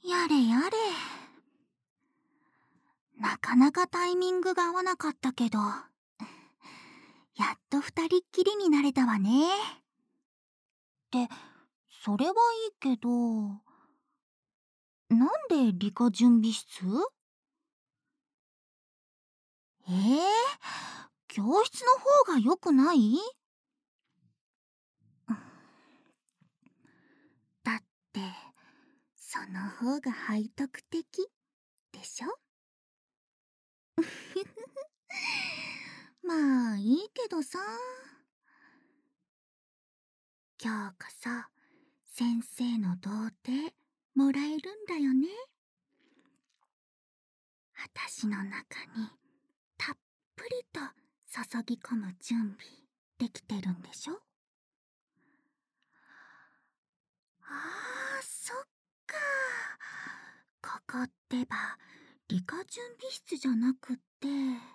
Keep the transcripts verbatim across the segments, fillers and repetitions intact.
やれやれ。なかなかタイミングが合わなかったけど、やっと二人っきりになれたわね。ってそれはいいけど、なんで理科準備室？えー、教室の方が良くない？だってその方が背徳的でしょ？まあいいけどさ。今日こそ先生の童貞もらえるんだよね。私の中にたっぷりと注ぎ込む準備できてるんでしょ？あー、そっか。ここってば理科準備室じゃなくって、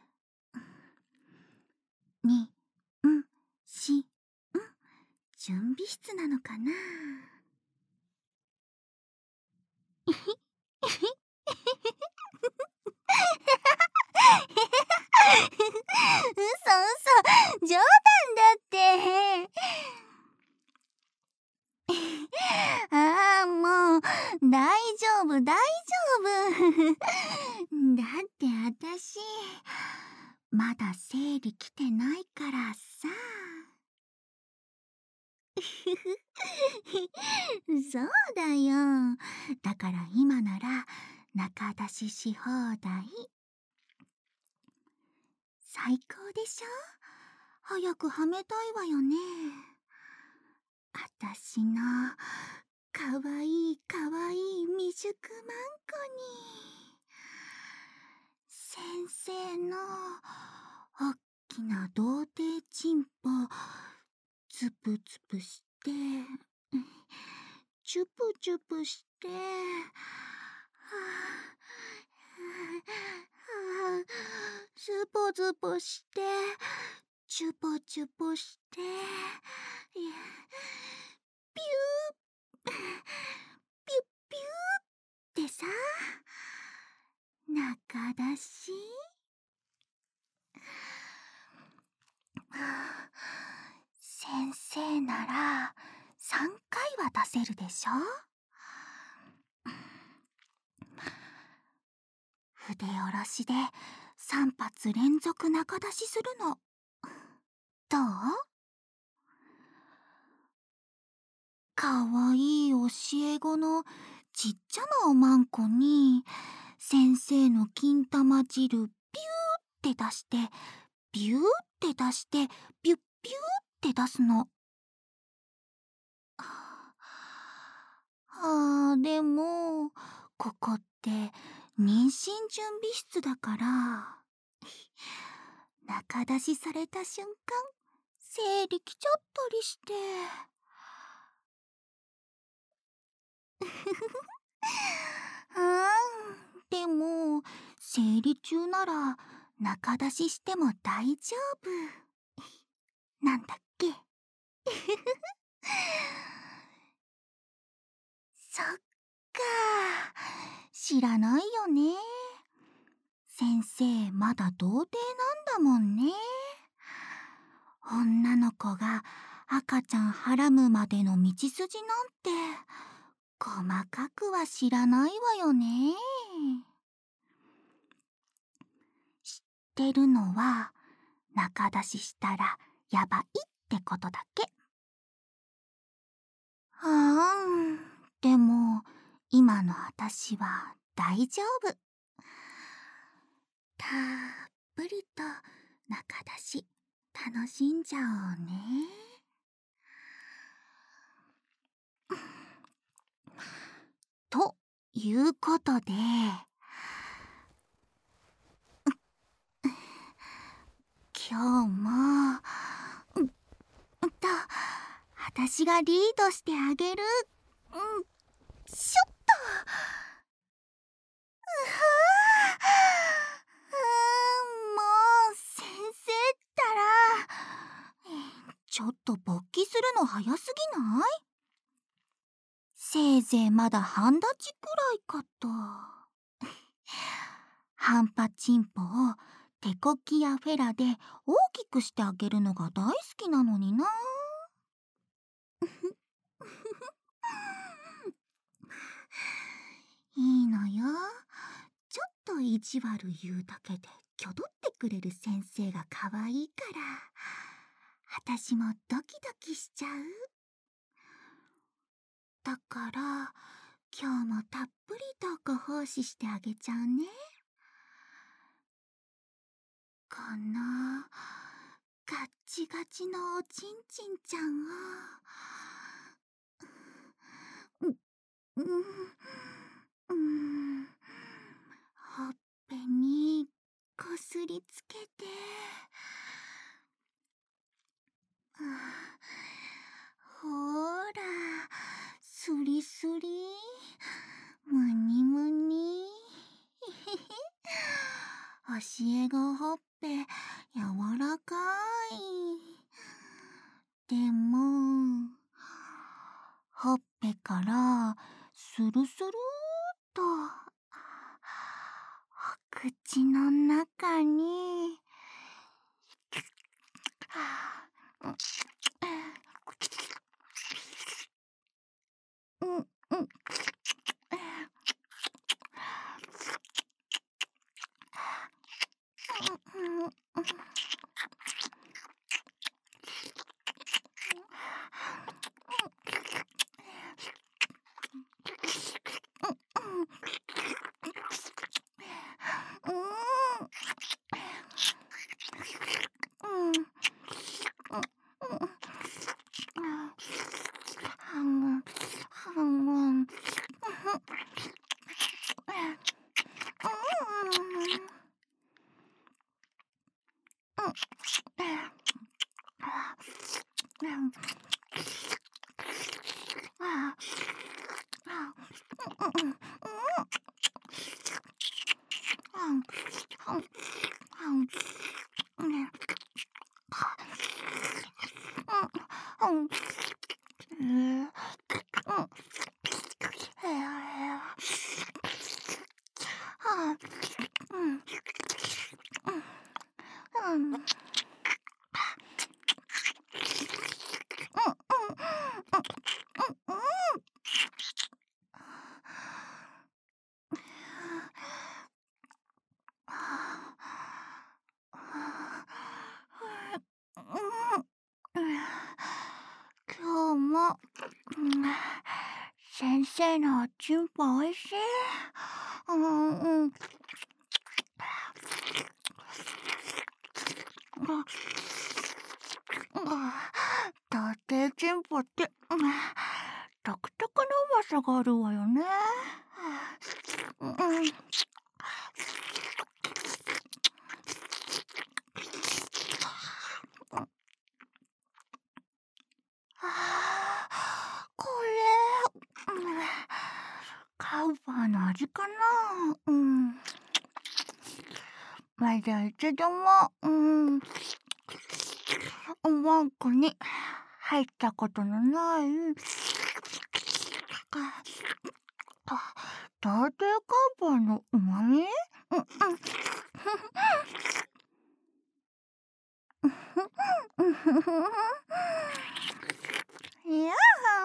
に、ん、し、ん、準備室なのかな。嘘嘘、冗談だって。ああ、もう大丈夫大丈夫。だってあたしまだ生理来てないからさ。そうだよ。だから今なら仲出しし放題。最高でしょ？早くはめたいわよね。あたしのかわいいかわいい未熟マンコに先生のおっきな童貞チンポつぷつぷしてチュプチュプして、はあ、はあ、ズポズポしてチュポチュポして、ピューピュッピューってさ、仲出し。先生ならさんかいは出せるでしょ？筆下ろしでさん発連続中出しするのどう？かわいい教え子のちっちゃなおまんこに先生の金玉汁ピューって出してビューって出してビュッビューって出すの。あー、でもここって妊娠準備室だから中出しされた瞬間生理来ちゃったりしてうんでも生理中なら中出ししても大丈夫なんだっけ。そっか、知らないよね。先生まだ童貞なんだもんね。女の子が赤ちゃんはらむまでの道筋なんて細かくは知らないわよね。知ってるのは中出ししたらやばいってことだけ。あーん、でも今のあたしは大丈夫。たっぷりと中出し楽しんじゃおうね。ということで今日もうんと私がリードしてあげる。うんしょっと。うはー、うーん、もう先生ったらちょっと勃起するの早すぎない？せいぜ生まだ半立ちくらいかと。ハンパチンポを手こきやフェラで大きくしてあげるのが大好きなのにな。いいのよ。ちょっと意地悪言うだけできょどってくれる先生が可愛いから、あたしもドキドキしちゃう。だから今日もたっぷりとご奉仕してあげちゃうね。このガッチガチのおちんちんちゃんを、う、うん、うん、ほっぺにこすりつけて、ほーら、スリスリ、むにむに、教え子ほっぺやわらかい。でもほっぺからスルスルーっとお口の中に、うんうんうん今日も、うん、先生のおちんぽおいしい。うんうん。だってちんぽって、うん、独特のうまさがあるわよね。うん、これ、うん、カウパーの味かな。うん。まだ一度も、うん、おわんこに入ったことのない、ダーテーカウパーのうまみ。うんうん。いや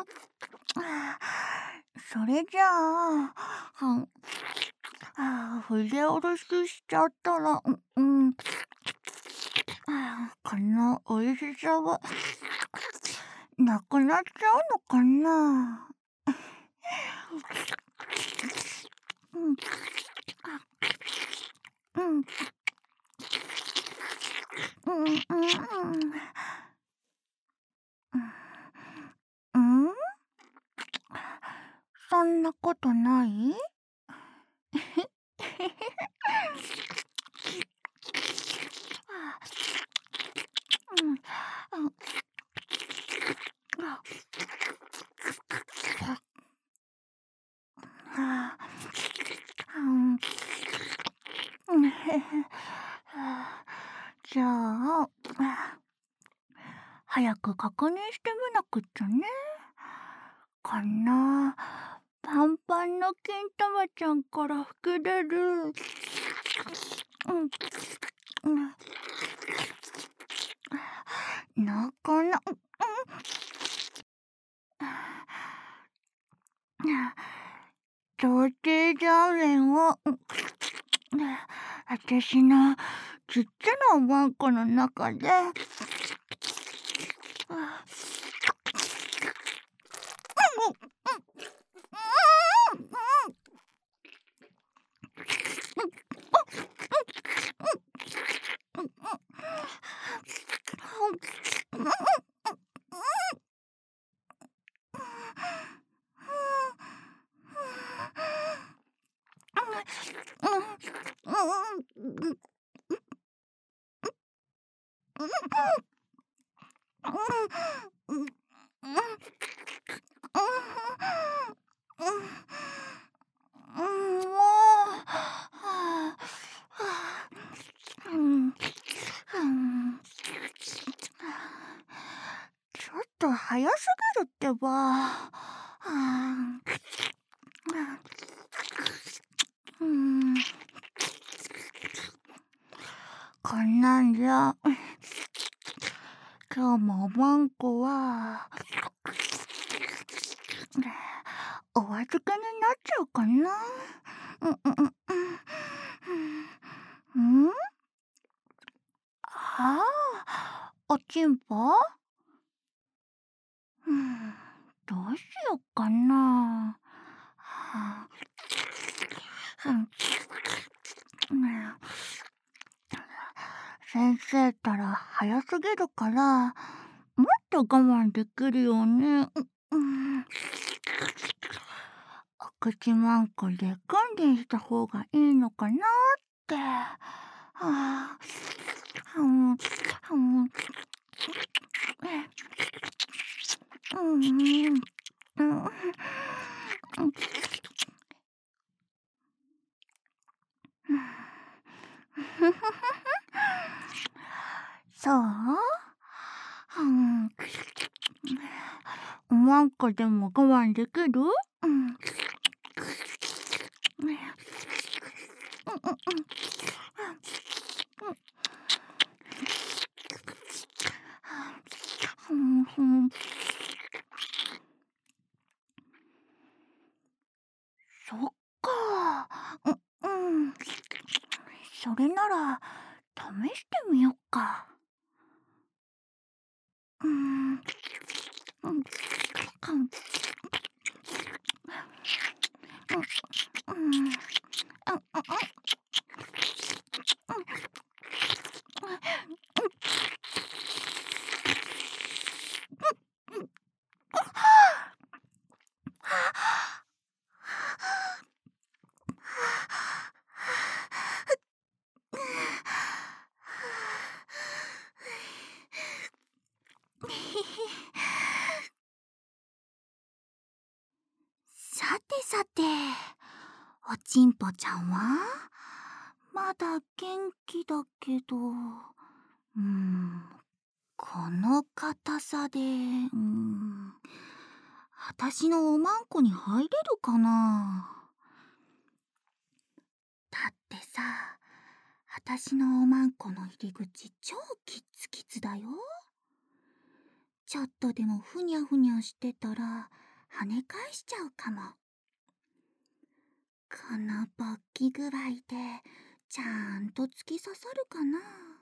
それじゃあ、あ筆下ろししちゃったら、うん、このおいしさはなくなっちゃうのかな。うんうんうんうんうん、そんなことない？じゃあ、早く確認してみなくっちゃね。かな。 あの金玉ちゃんから吹き出る。うん、うん、なかな、うん、童貞ラーメンを、うん、私のちっちゃなおまんこの中で、ちょっと早すぎるってば。うん、こんなんじゃ今日もおまんこはお預けになっちゃうかな。うんうんうんうん。ん？ああ、おちんぽ？うん、どうしよっかな。はあ、うん、先生ったら早すぎるからもっと我慢できるよね。うん、お口まんこで訓練した方がいいのかなって。はあ、うん、うん、うん、うん、そう？うん、おまんこでも我慢できる？うん。そっか。う、うん。それなら試してみよっか。うん。うん。うん。うん。さてさて、おちんぽちゃんはまだ元気だけど、うーん、この硬さで、うーん、あたしのおまんこに入れるかな。だってさ、あたしのおまんこの入り口超キッツキツだよ。ちょっとでもふにゃふにゃしてたら跳ね返しちゃうかも。この勃起具合でちゃんと突き刺さるかな。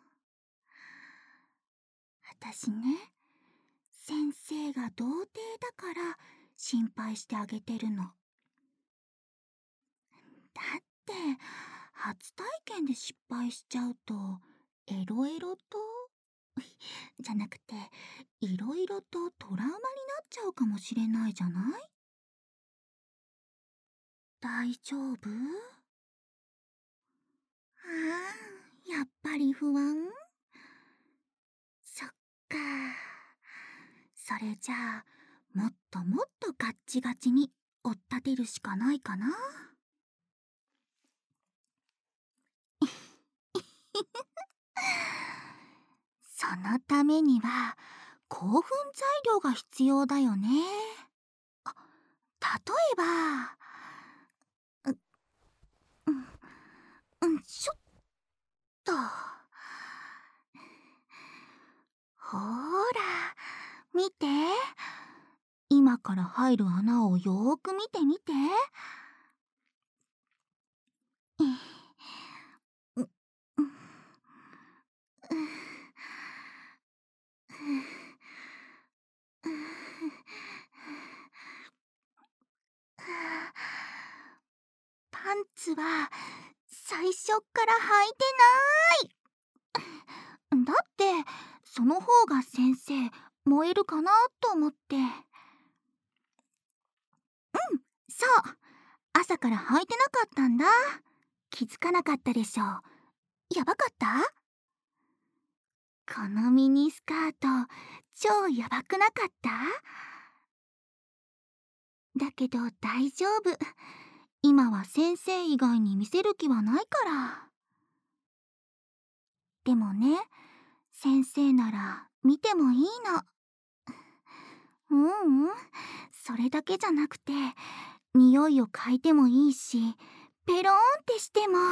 あたしね、先生が童貞だから心配してあげてるの。だって初体験で失敗しちゃうとエロエロとじゃなくていろいろとトラウマになっちゃうかもしれないじゃない。大丈夫？ああ、やっぱり不安？そっか。それじゃあもっともっとガッチガチに追っ立てるしかないかな。そのためには興奮材料が必要だよね。あ、例えばから入る穴をよーく見てみて。パンツは最初っから履いてない。だってその方が先生燃えるかなと思って。うん、そう、朝から履いてなかったんだ。気づかなかったでしょ。やばかった？このミニスカート超やばくなかった？だけど大丈夫。今は先生以外に見せる気はないから。でもね、先生なら見てもいいの。ううん、それだけじゃなくて、匂いを嗅いでもいいし、ペローンってしても。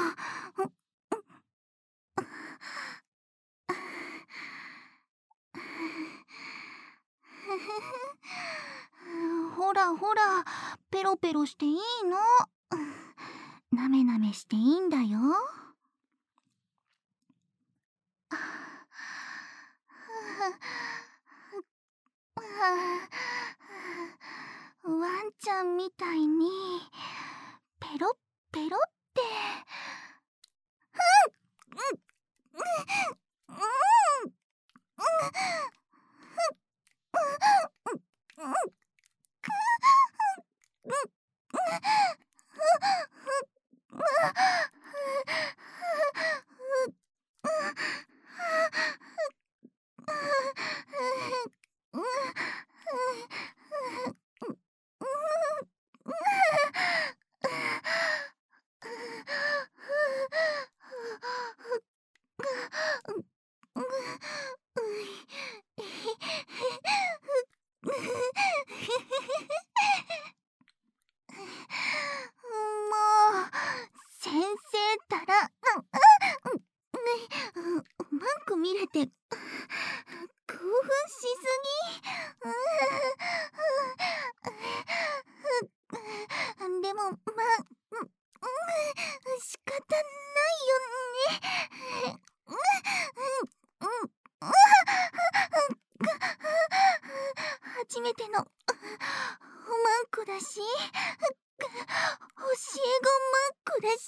ほらほら、ペロペロしていいの。なめなめしていいんだよ。ワンちゃんみたいにペロッペロって。先生ったら、マンク見れて興奮しすぎ。でもまあ仕方ないよね。初めてのマンコだし、教え子マンコだし、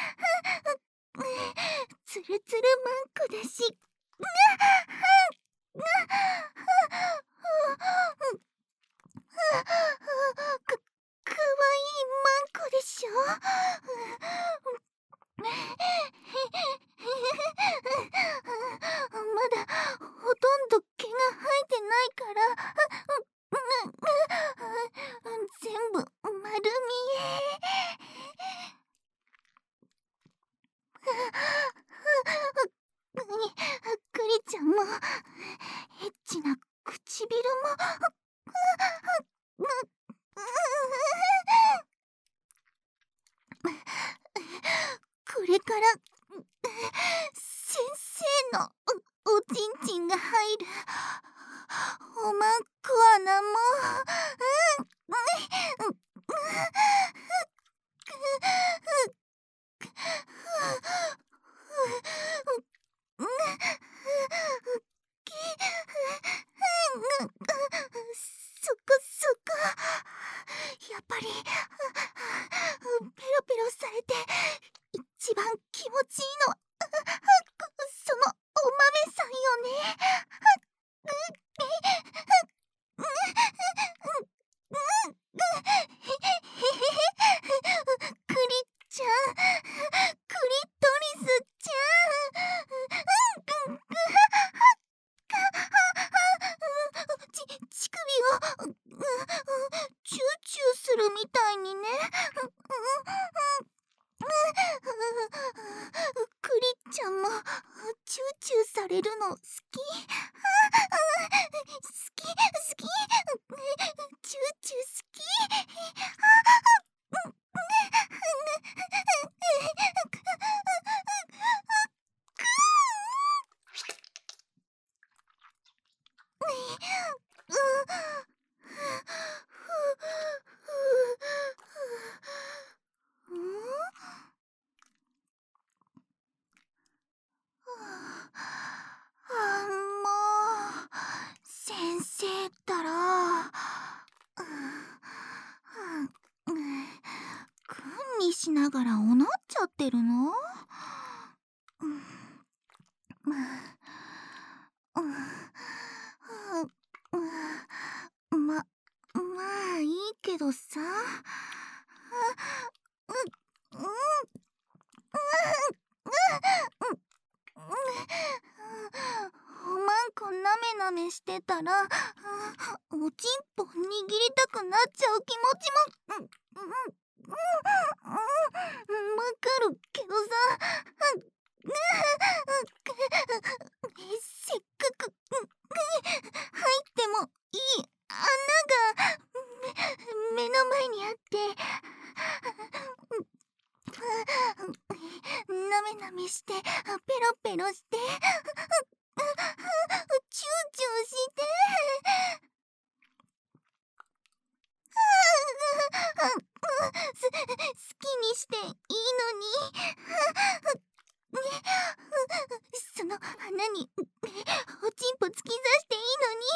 ツルツルマンコだし、か、かわいいマンコでしょ。まだほとんど毛が生えてないから、全部丸見え。クリちゃんもエッチな唇も。これから先生のおちんちんが入るおまんこ穴も。そこそこ、やっぱりペロペロされて一番気持ちいいのはそのお豆さんよね。 しながらおなっちゃってるの？うん、まあ、うん、ま、まあいいけどさ。うん、うん、おまんこなめなめしてたら、おちんぽ握りたくなっちゃう気持ちも、うん、うん、うん、わかるけどさ、せっかく入ってもいい穴が目の前にあって、なめなめして、ペロペロして、チューチューして、す好きにしていいのに、その穴におちんぽ突き刺していい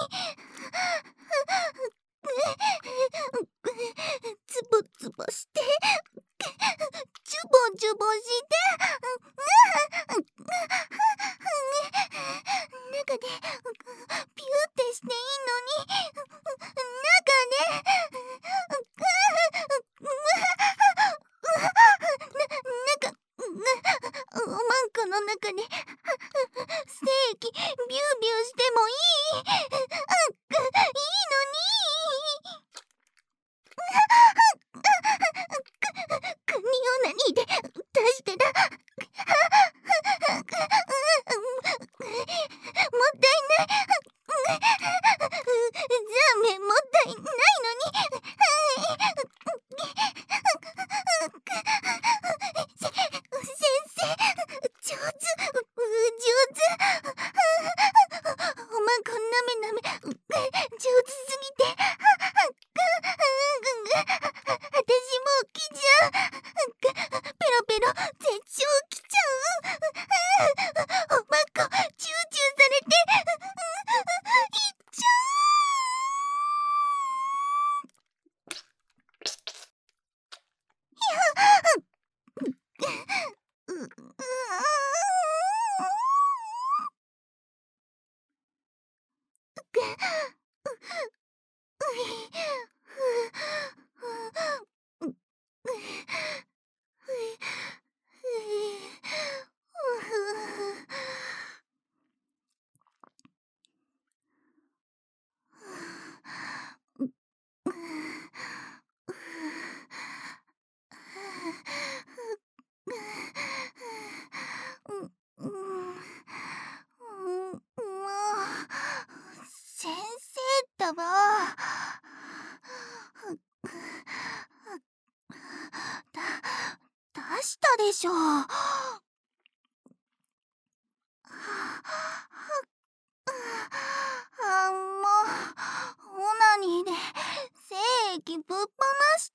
のに、ズボズボして、ジュボジュボして、中でピューってしていいのに、中でな、なんかおまんこの中で精液ビュービューしてもいい、いいのに、国を何で出したらもったいない、ザーメンもったいないのに、先生上手、上手、おまんこなめなめ上手すぎて、私もう来ちゃう、ペロペロ絶頂来ちゃう、おまんこチューチューされていっちゃう、う、う、うん、もう先生だわ。だ出したでしょ。あ、もうオナニーで精液ぶっ放して、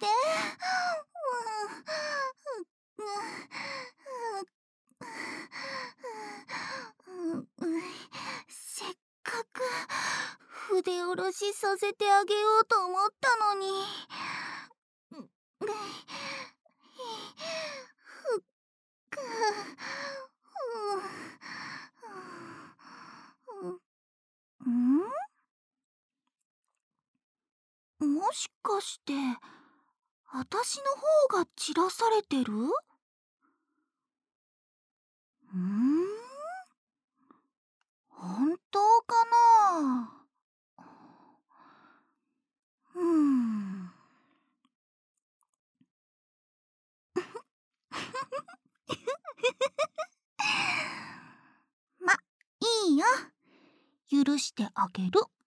せっかく筆下ろしさせてあげようと思ったのに。ん？もしかしてあたしの方が散らされてる？んー？本当かな？うーん。ま、いいよ。許してあげる。